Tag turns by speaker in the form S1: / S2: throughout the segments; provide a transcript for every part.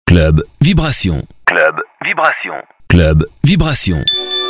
S1: Club Vibration.
S2: Club Vibration.
S1: Club Vibration.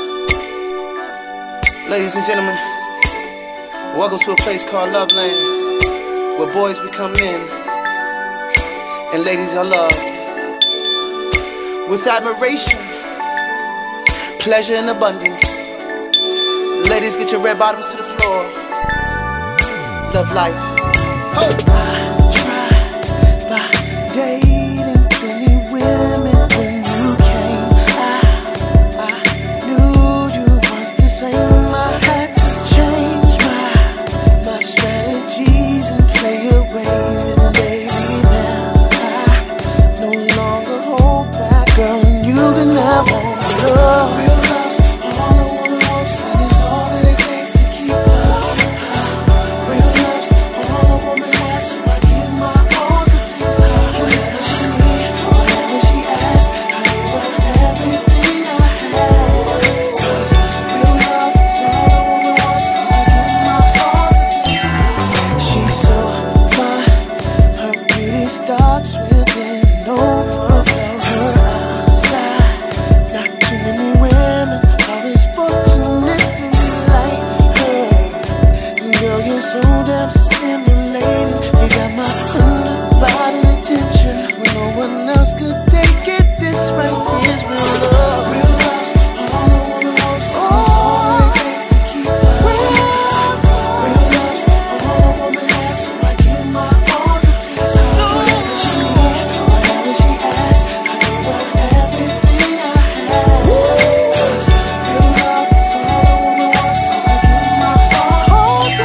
S3: Ladies and gentlemen, welcome to a place called Loveland, where boys become men and ladies are loved with admiration, pleasure and abundance. Ladies, get your red bottoms to the floor. Love life. Oh. I tried by dating many women when you came. I knew you weren't the same. I had to change my strategies and play your ways. And baby, now I no longer hold back. Girl, you can have all love. Real love's all a woman wants, and it's all that it takes to keep her. Real love's all a woman has, so I give my all to please her. Whatever she needs, whatever she asks, I give her everything I have. 'Cause real love is all a woman wants, so I give my all to please her. She's so fine, her beauty starts with an overflow. Her outside, not too many women are as fortunate to be like her. Girl, you're so damn stimulating. You got my undivided attention. When no one else could take it, this right here's real love. Real love's all a woman wants, and it's all that it takes to keep her. Real love's all a woman has, so I give my all to please her. Whatever she needs, whatever she asks, I give her everything I have. 'Cause real love is all a woman wants, so I give my all to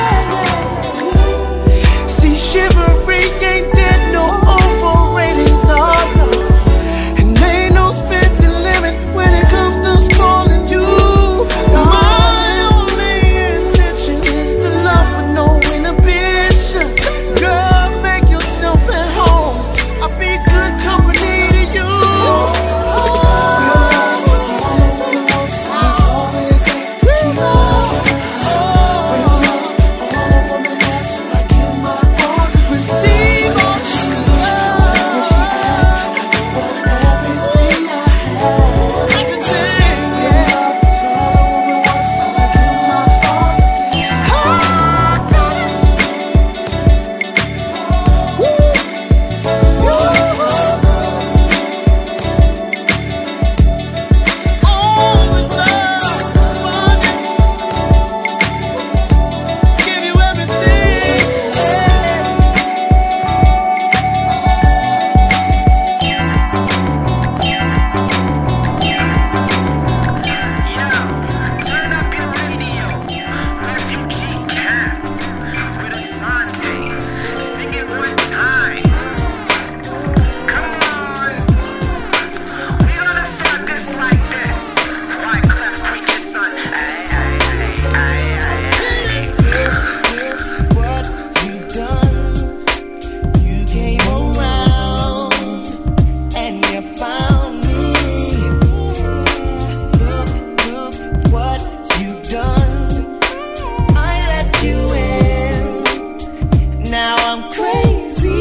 S3: her. See, chivalry ain't there, no overrated, no. And ain't no spending limit when it comes to spoiling you. My only intention is to love with no inhibition. Girl, make yourself at home. I'll be good company to you. Real love's all a woman wants, and it's all that it takes to keep her. Real love's all a woman has, so I give my all to receive all she needs. Whatever she asks, I give her everything I have. Real love is all a woman wants, so I give my all to please Always love, abundance, give you everything.
S4: Turn up your radio. Refugee Camp with Asante. Sing it one time. Come on. We gonna start this like this. Wyclef Creek, your son. Ay, ay, ay, ay, ay,
S5: What you've done, you came around and you found me. Look what you've done. I let you in. Now I'm crazy.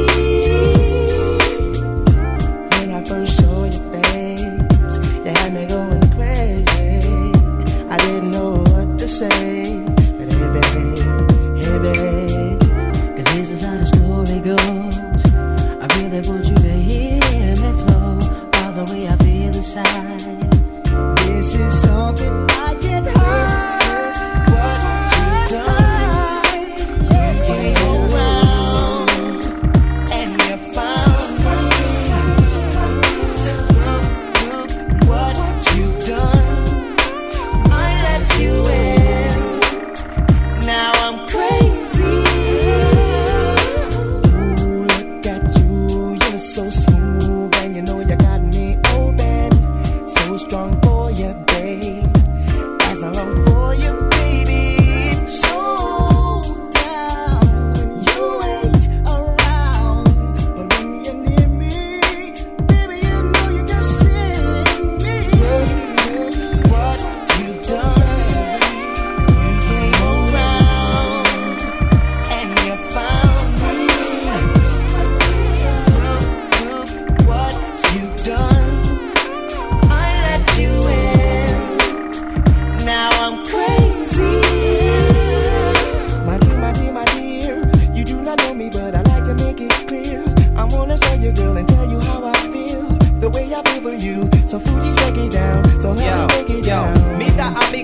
S5: When I first saw your face, you had me going crazy. I didn't know what to say, but hey babe, 'cause this is how the story goes. I really want you to hear me flow, all the way I feel inside. This is something I can't hide. What you've done, you came around and you found me.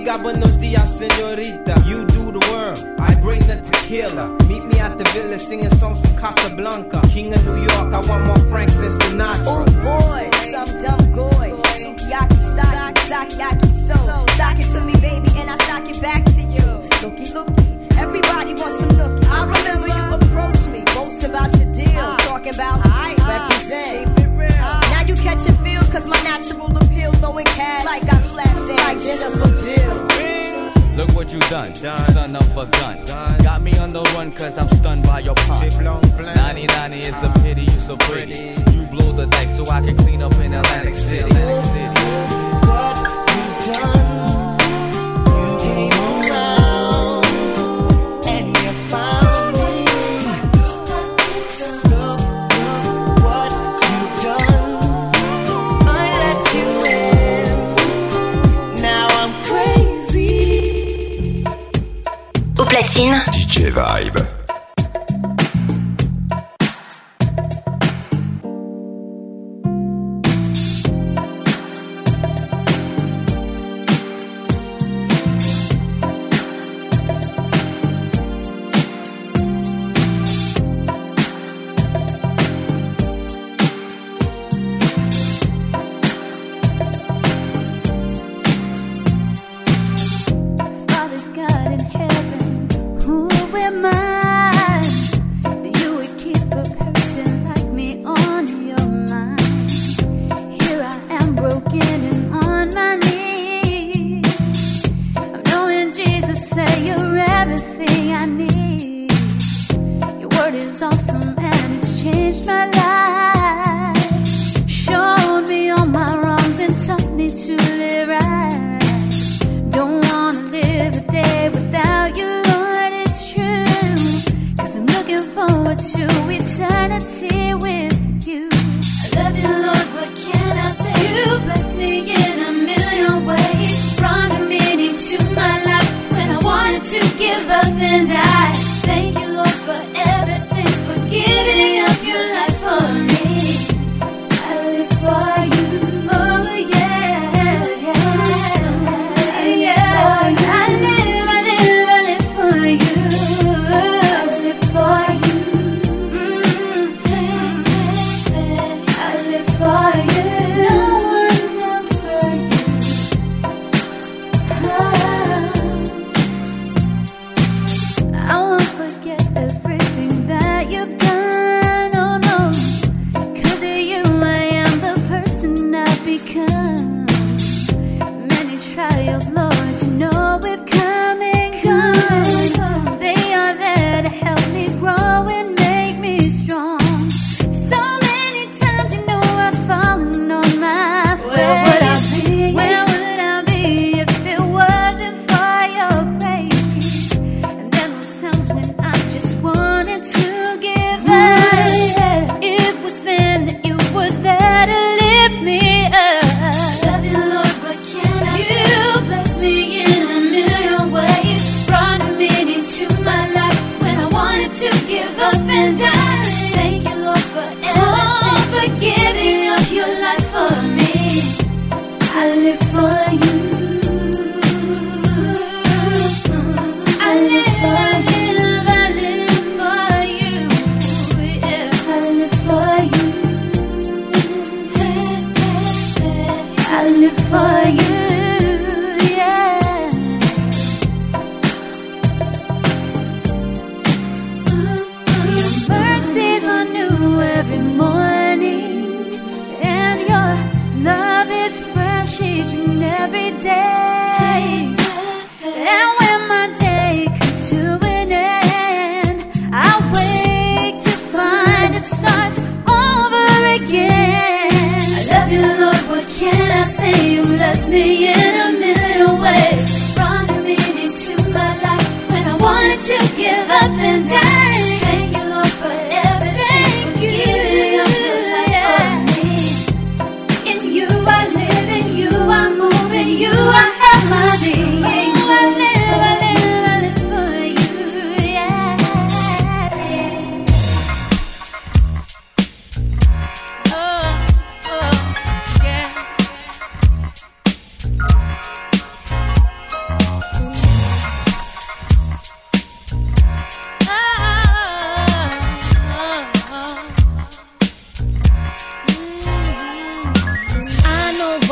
S2: amiga, buenos dias, señorita. You do the worm, I bring the tequila. Meet me at the villa singing songs from Casablanca. King of New York, I want more Franks than Sinatra.
S6: Oh boy, some dumb goy. Sukiyaki, saki, so. Sock it to me, baby, and I sock it back to you. Looky, everybody wants some nookie. I remember you approached me, boast about your deal. Talking about I represent. Now you catching feels, cause my natural appeal throwing cash like I flashed in like Jennifer Bill.
S7: Look what you done, you son of a gun. Got me on the run cause I'm stunned by your pun. 99 is a pity, you so pretty. You blow the dice so I can clean up in Atlantic City.
S5: What you've done, you came around and you found me. Look what you've done, I let you in. Now I'm crazy.
S8: Au platine,
S1: DJ Vibe.
S9: Father God in heaven, who am I that you would keep a person like me on your mind? Here I am broken and on my knees. I'm knowing Jesus, say you're everything I need. Your word is awesome and it's changed my life. Showed me all my wrongs and taught me to live right. Don't wanna live a day without you, Lord, it's true. Cause I'm looking forward to eternity with you. I love you, Lord, what can I say? You bless me in a million ways. Brought a meaning to my life when I wanted to give up and die. Thank you, Lord, for everything, for giving up your life for me. I live for you, oh yeah, yeah. I live for you. I live for you. I live for you. No one else but you. I won't forget everything that you've done, oh no. 'Cause of you I am the person I've become. Many trials, Lord, you know we've come and gone. They are there to help me grow and make me strong. So many times, you know, I've fallen on my face. Where would I be? Where would I be if it wasn't for your grace? And then those times when I just wanted to give up, it was then that you were there to lift me up. Love you, Lord, what can I say? You bless me in a million ways. Brought a meaning to my life when I wanted to give up and die. Thank you, Lord, for everything, for giving up your life for me. I live for you. I live for you. Yeah. I live for you. I live for you. Yeah. Your mercies are new every morning, and your love is fresh each and every day. And when my day comes to an end, I wake to find it starts over again. I love you, Lord, what can I say? You bless me in a million ways. Brought a meaning to my life when I wanted to give up and die. Thank you, Lord, for everything, for giving up your life for me. In you I live, in you I move, in you I have my being. I live for you, yeah. Oh, yeah.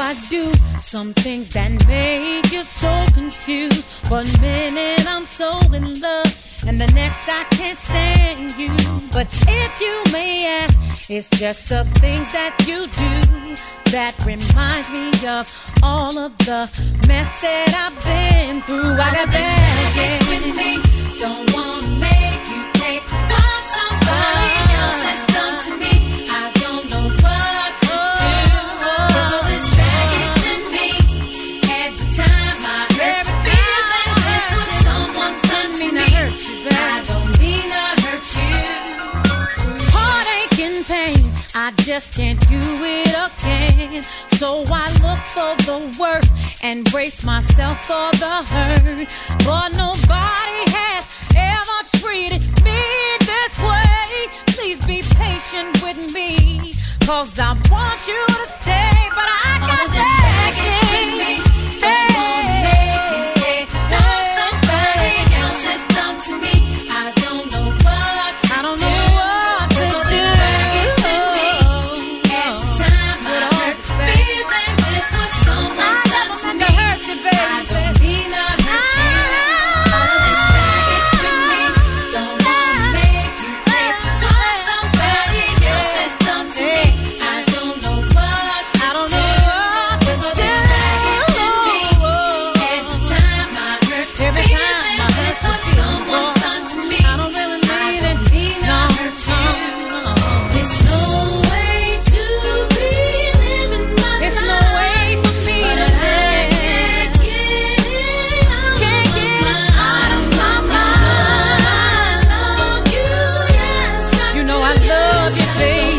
S8: I do some things that make you so confused. One minute I'm so in love, and the next I can't stand you. But if you may ask, it's just the things that you do that reminds me of all of the mess that I've been through. I got baggage with me, don't wanna make you take what somebody else has done to me. I don't know what to do. All this baggage in me, every time I hurt you, feel that that's what someone's done to me. I don't mean to hurt you. Heartache and pain, I just can't do it again. So I look for the worst and brace myself for the hurt. But nobody has ever treated me this way. Please be patient with me, 'cause I want you to stay. But I got this baggage with me. Don't wanna make you take what somebody else has done to me. I don't know what to do. This baggage in me, every time I hurt your feelings, it's what someone's done to me. I don't mean to hurt you. All this baggage with me, don't wanna make you take what somebody else has done to me. I don't know what to do. This baggage in me, every time I hurt your feelings, it's what someone's done to me. I don't really mean to hurt you. There's no way to be living my life. There's no way for me to live. Can't get out of my mind. I love you, yes, you know I love you, baby.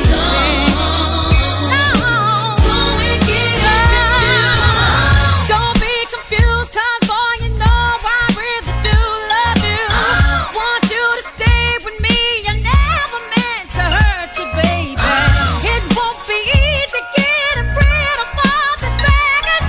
S8: Don't be confused, 'cause boy, you know I really do love you. Want you to stay with me. You never meant to hurt you, baby. It won't be easy getting rid of all this baggage.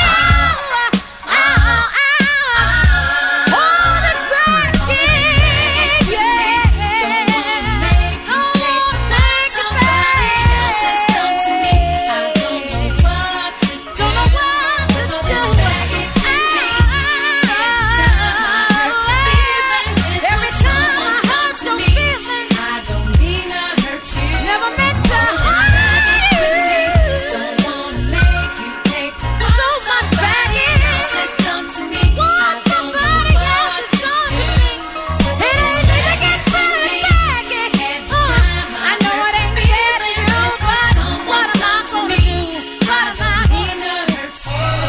S8: All this baggage, yeah. Don't wanna make you take what somebody else has done to me. I don't know what to do. This baggage in me, every time I hurt your feelings, it's what someone's done to me. I don't mean to hurt you. Never meant to hurt you. Don't wanna make you take so much baggage else has done to me. I don't know what to do. It ain't me to get rid of baggage. Every time I know it ain't fair to you, but what am I gonna do? What am I gonna hurt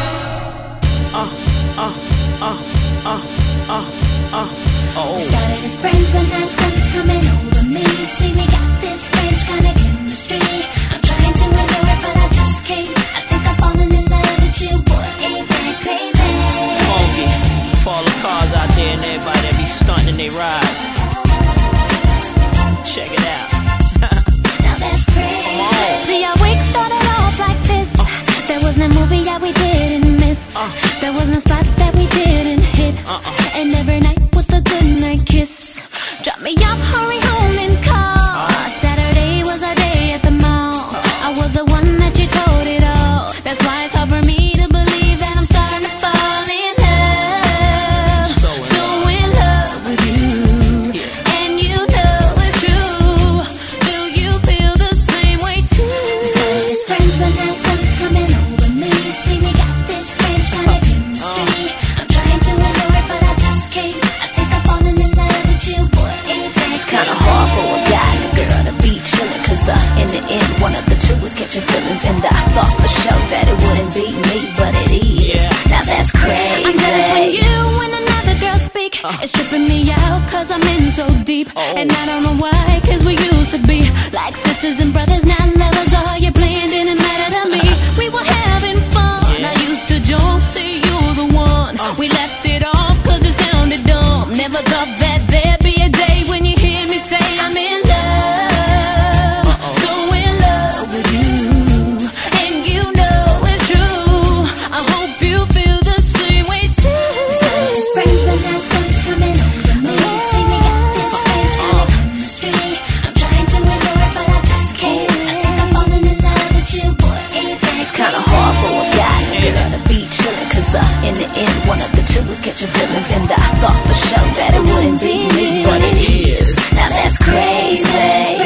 S9: We started as friends, but now something's coming over me. See, we got this strange kind of chemistry. I'm trying to ignore it, but I just can't. I think I'm falling in love with you, boy. Ain't that crazy?
S10: Funky, for all the cars out there and everybody that be stunting their rides. Check it out.
S9: Now that's crazy.
S10: Come on.
S9: See, our week started off like this. There was no movie that we didn't miss. There was no spot that we didn't hit. And every night with a good night kiss. Drop me off, hurry home and call. Saturday was our day at the mall. I was the one that you told it all. That's why it's hard for me to believe that I'm starting to fall in love. So in love with you. And you know it's true. Do you feel the same way too? We started as friends, but now something's coming over me. See, we got this strange kind of chemistry. I'm trying to ignore it, but I just can't. I think I'm falling in love with you, boy. Ain't that
S11: It's kinda hard for a guy and a girl to be chillin', 'cause in the end, one of the two was catching feelings. And I thought for sure that it wouldn't be me, but it is. Now that's crazy.
S9: I'm jealous when you and another girl speak. It's tripping me out, 'cause I'm in so deep. And I don't know why, 'cause we used to be like sisters and brothers, now lovers. All you playing didn't matter to me. We were having fun. I used to joke, say you're the one. We left it off 'cause it sounded dumb. Never thought that there'd be a day when you hear me say I'm in love. So in love with you. And you know it's true. I hope you feel the same way too. we started as friends, but now something's coming over me. See, we got this strange kind of chemistry. I'm trying to ignore it, but I just can't. I think I'm
S11: catching feelings, and I thought for sure that it wouldn't be me, but it is. Now that's crazy.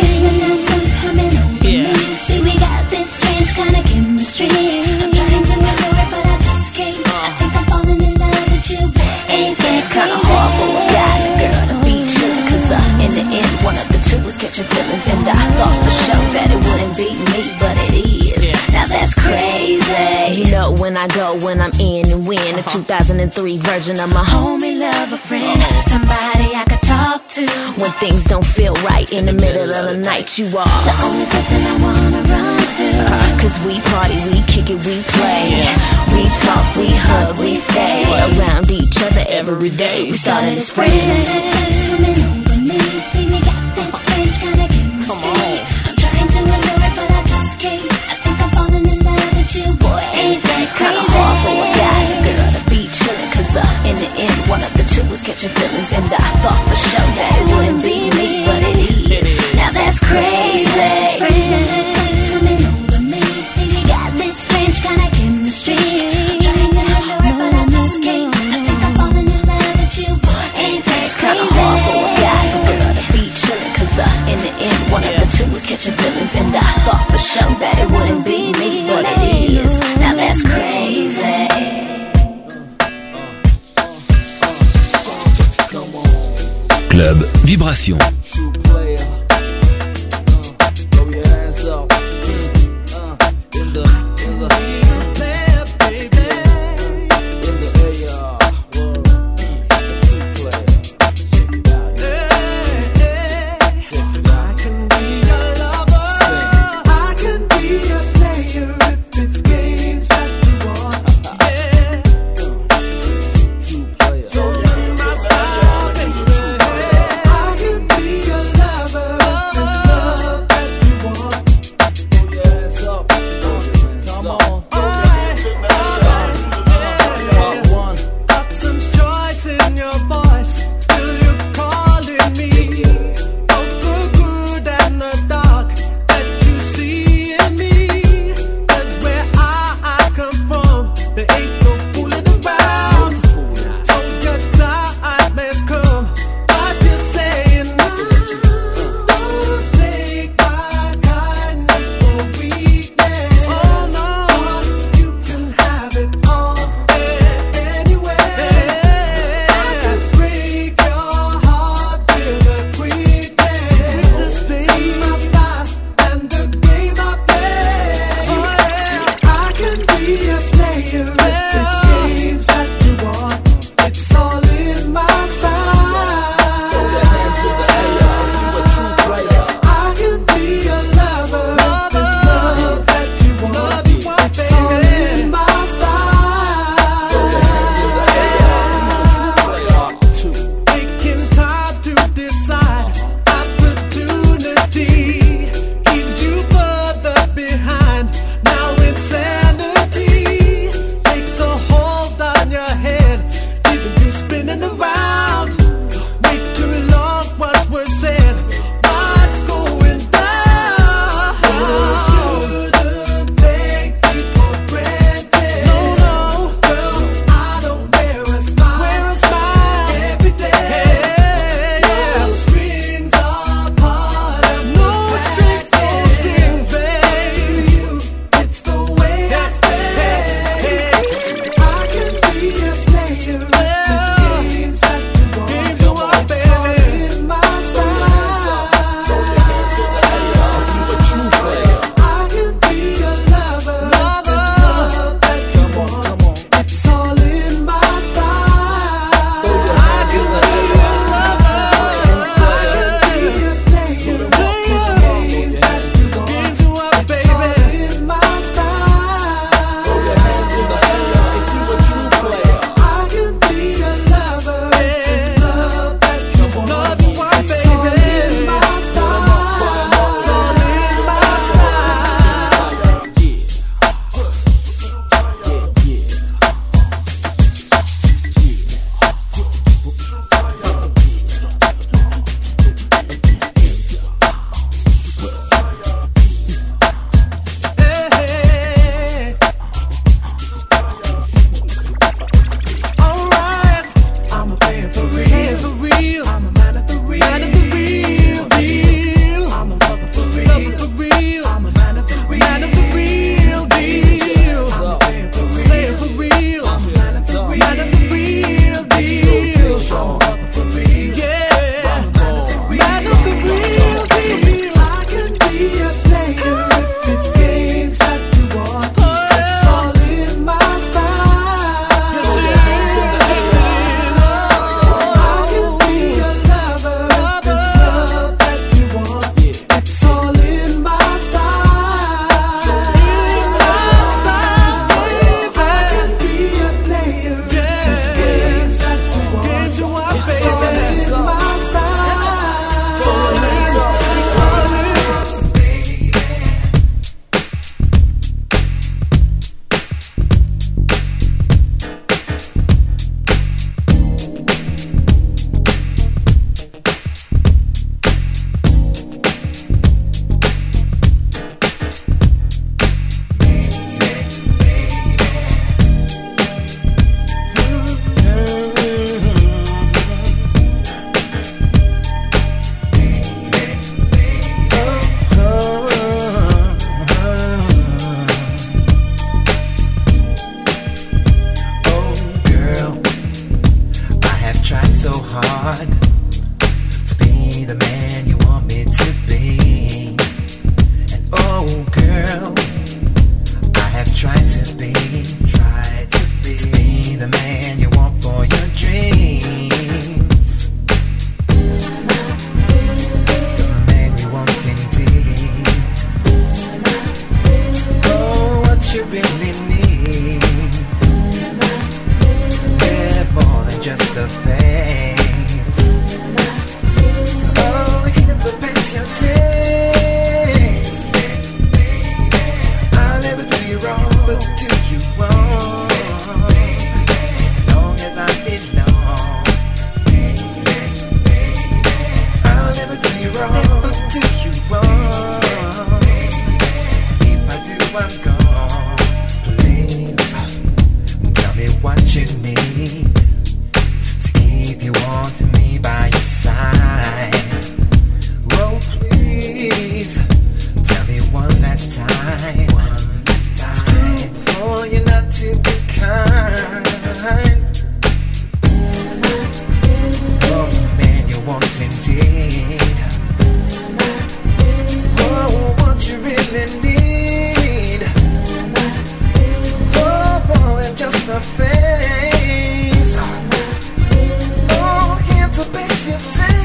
S11: Yeah. See, we got this strange kind of chemistry. I'm trying to ignore it, but I just can't. I think I'm falling in love with you. Ain't it's kinda hard for a guy and a girl to be chillin', cause in the end, one of the two was catching feelings, and I thought for sure that it wouldn't be me, but it is. Now that's crazy. You know when I go, when I'm in and win, a 2003 version of my homie, lover, friend, somebody I could talk to when things don't feel right in the middle of the night. You are the only person I wanna run to, cause we party, we kick it, we play, we talk, we hug, we stay around each other every day. We started as friends. Coming over me, see we got this strange kind of chemistry. I'm trying to ignore it, but I just can't. I think I'm falling in love with you, boy. Ain't that crazy? It's kinda hard for a guy and a girl to be chillin', cause in the end, one of the two was catching feelings, and I thought for sure that it wouldn't be me, but it is. Now that's crazy. Coming over me, see we got this strange kind of chemistry. I'm trying to ignore it, but I just can't. I think I'm falling in love with you, boy. Ain't that crazy? It's kinda hard for a guy and a girl to be chillin', cause in the end, one of the two was catching feelings, and I thought for sure that it wouldn't be me, but it is. Now that's crazy.
S1: Club Vibration.
S7: True player. Throw your hands up. In the player, baby. In the air. A true player. Check it out.
S2: I can be a lover. I can be a player if it's games that you want.
S7: True player.
S2: Don't run my style, baby. I can be a lover if it's love that you want.
S7: Throw your hands up. Come on.
S12: be. Try to be the man you want for your dreams. The man you want indeed. Oh, what you really need. Yeah, more than just a phase. Oh, here to pace your days. I'll never do you wrong, but do you wrong. As long as I belong. I'll never do you wrong, never do you wrong. If I do, I'm gone. Please, tell me what you need to keep you wanting me by your side. Oh, please, tell me one last time. Scream for you not to be kind. Oh, man, you want indeed. Oh, what you really need. Oh, more than just a face. Oh, here to base your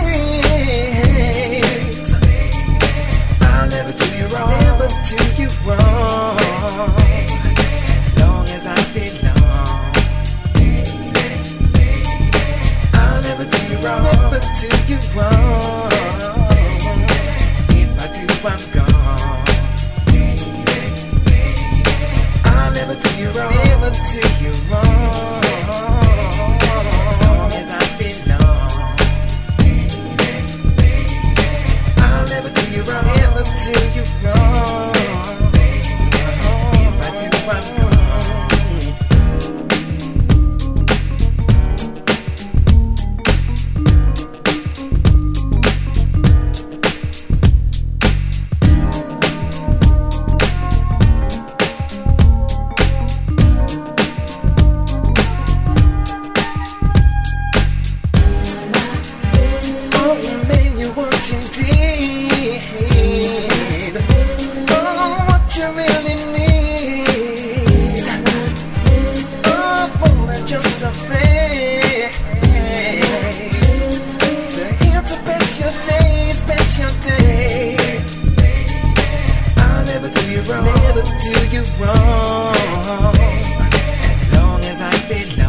S12: days. I'll never do you wrong, never do you wrong. As long as I belong. I'll never do you wrong, never do you wrong. If I do, I'm gone. I'll never do you wrong, never do you wrong. As long as I belong. I'll never do you wrong, never do you wrong. If I do, I'm gone. Oh, man, you want indeed. Oh, what you really need. Oh, more than just a face. They're here to pass your days, pass your days. I'll never do you wrong, never do you wrong. As long as I belong.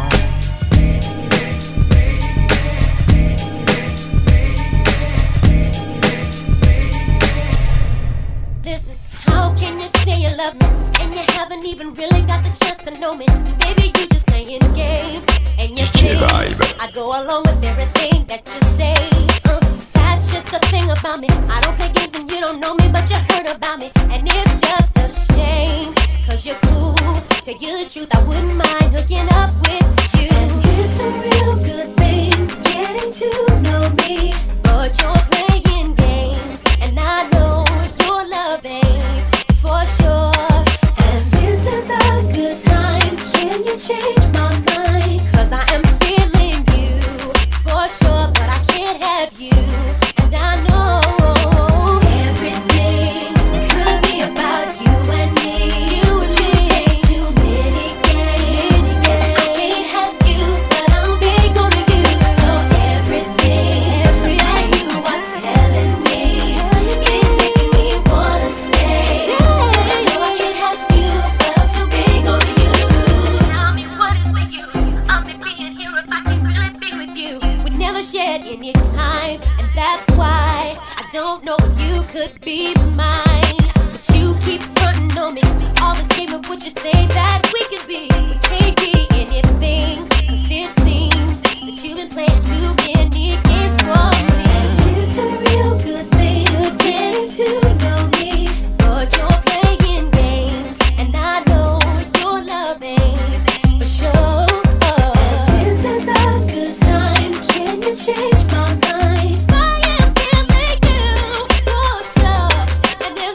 S13: Listen, how can you say you love me and you haven't even really got the chance to know me? Baby, you just playing games and you think I go along with everything that you say. That's just the thing about me. I don't play games and you don't know me, but you heard about me, and it's just a shame. Cause you're cool. Tell you the truth, I wouldn't mind hooking up with you. And it's a real good thing getting to know me, but you're playing games, and I know your love ain't for sure. And this is a good time. Can you change my mind? Cause I am feeling you for sure, but I can't have you. And I know everything could be about you and me. You and me, too many games. I can't have you, but I'm big on you. So everything that you are telling me is making me wanna stay. I know I can't have you, but I'm so big on you. Tell me what is with you. I'll be being here if I can really be with you. We never shared any time, and that's why I don't know if you could be mine. But you keep fronting on me, all the same of what you say that we can be. We can't be anything, cause it seems that you've been playing too many games for me. And it's a real good thing, getting to know me, but you're playing games, and I know your love ain't for sure. This is a good time. Can you change my mind? I am feeling you for sure. And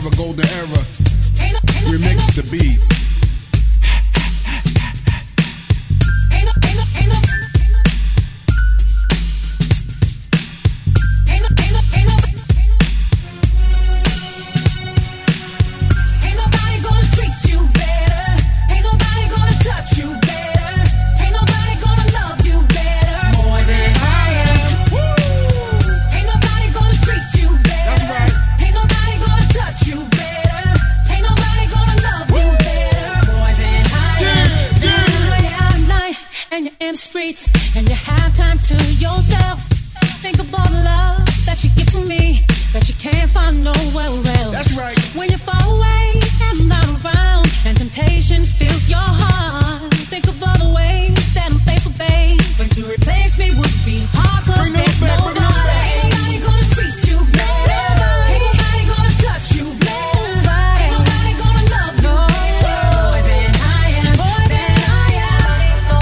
S14: era, golden era. Remix the beat.
S8: Streets and you have time to yourself. Think of all the love that you get from me that you can't find nowhere else.
S14: That's right.
S8: When you fall away and I'm not around and temptation fills your heart, think of all the ways that I'm faithful, babe. But to replace me would be hard, cause there's nobody. Ain't nobody gonna treat you better. Ain't nobody gonna touch you better. Ain't nobody gonna love you better. More than I am. More than I am.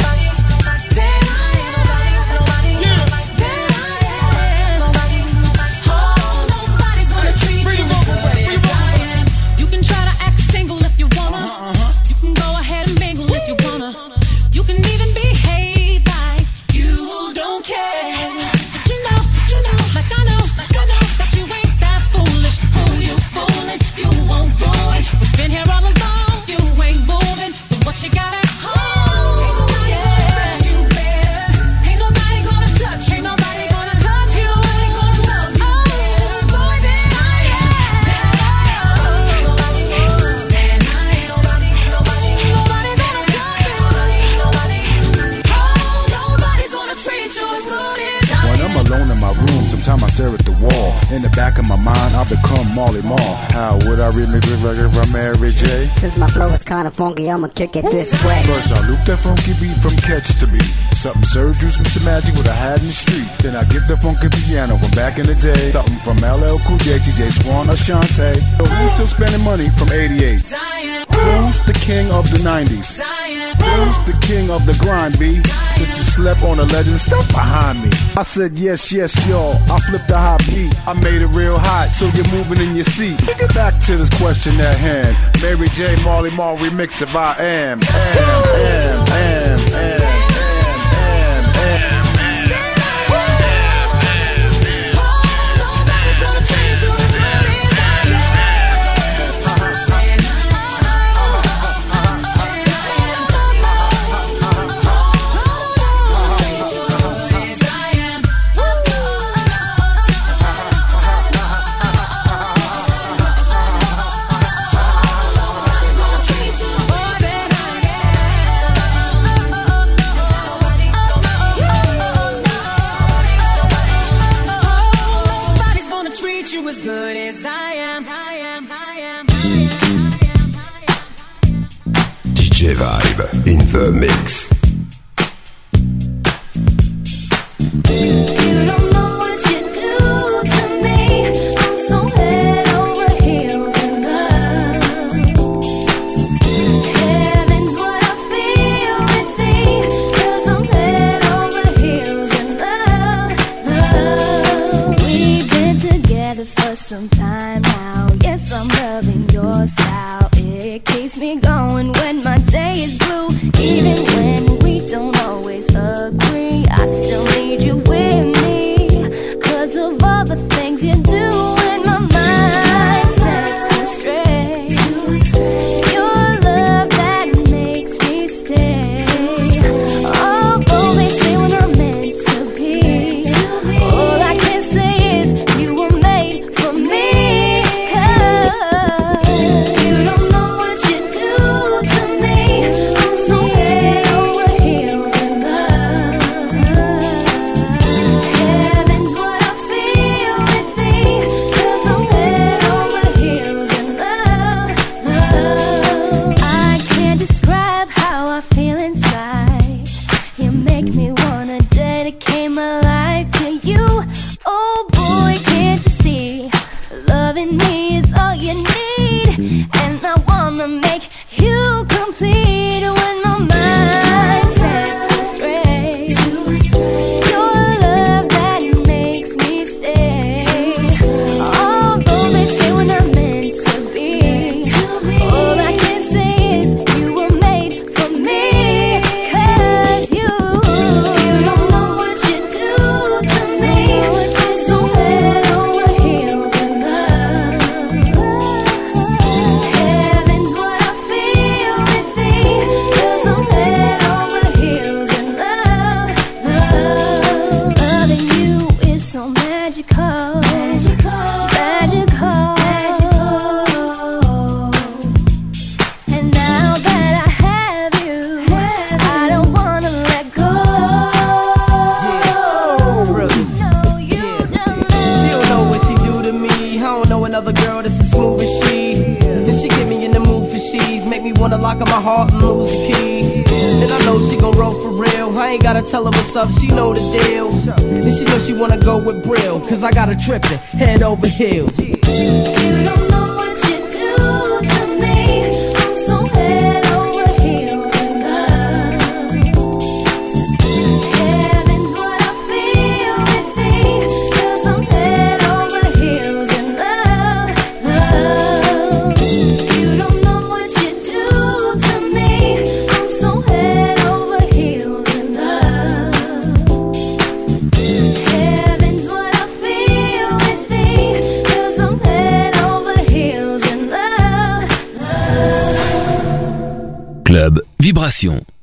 S8: You can even behave like you don't care. But you know, like I know that you ain't that foolish. Who you fooling? You won't ruin. We've been here all along. You ain't moving from what you got at home. Ain't nobody gonna treat you better. Ain't nobody gonna touch you. Ain't nobody gonna touch you. Ain't nobody gonna love you better. More than I am. Nobody's gonna treat you as good as I am.
S15: When I'm alone in my room, sometimes I stare at the wall. In the back of my mind, I become Marley Marl. How would I remix this record from Mary J?
S16: Since my flow is kinda funky, I'ma kick it this way.
S15: First I loop that funky beat from catch to beat. Something Sir Juice some magic what I had in the street. Then I get the funky piano from back in the day. Something from LL Cool J, TJ Swan, Ashante. So who's still spending money from 88? Who's the king of the 90s? Who's the king of the grind, B? Since you slept on a legend, step behind me. I said yes, y'all. I flipped the hot beat. I made it real hot, so you're moving in your seat. Get back to this question at hand. Mary J, Marley Marl remix if I am.
S8: As good as I am.
S17: DJ Vibe in the mix.
S9: You don't know what you do to me. I'm so head over heels in love. Heaven's what I feel with thee, 'cause I'm head over heels in love. We've been together for some time now. Yes, I'm loving your style. It keeps me going when my day is blue. Even when we don't always agree, I still need you with me, 'cause of all the things you do when my mind sets astray. Your love that makes me stay. Although they say we're not meant to be, all I can say is you were made for me. 'Cause you don't know what you do to me. I'm so head over heels in love. Heaven's what I feel with thee, 'cause I'm head over heels in love. I can't describe how I feel inside. You make me wanna dedicate my life to you. Oh boy, can't you see? Loving me is all you need, and I wanna make you complete when my mind sets astray. Your love that makes me stay. Although they say we're not meant to be,
S18: don't know another girl that's as smooth as she. And she get me in the mood for she's, make me wanna lock up my heart and lose the key. And I know she gon' roll for real, I ain't gotta tell her what's up, she know the deal. And she know she wanna go with Brill, cause I got her trippin', head over heels.
S13: You don't know what you do to me. I'm so head over heels in love. Heaven's what I feel within, 'cause I'm head over heels in love. You don't know what you do to me. I'm so head over heels in love. Heaven's what I feel within, 'cause I'm head over heels in love.
S1: Club Vibration.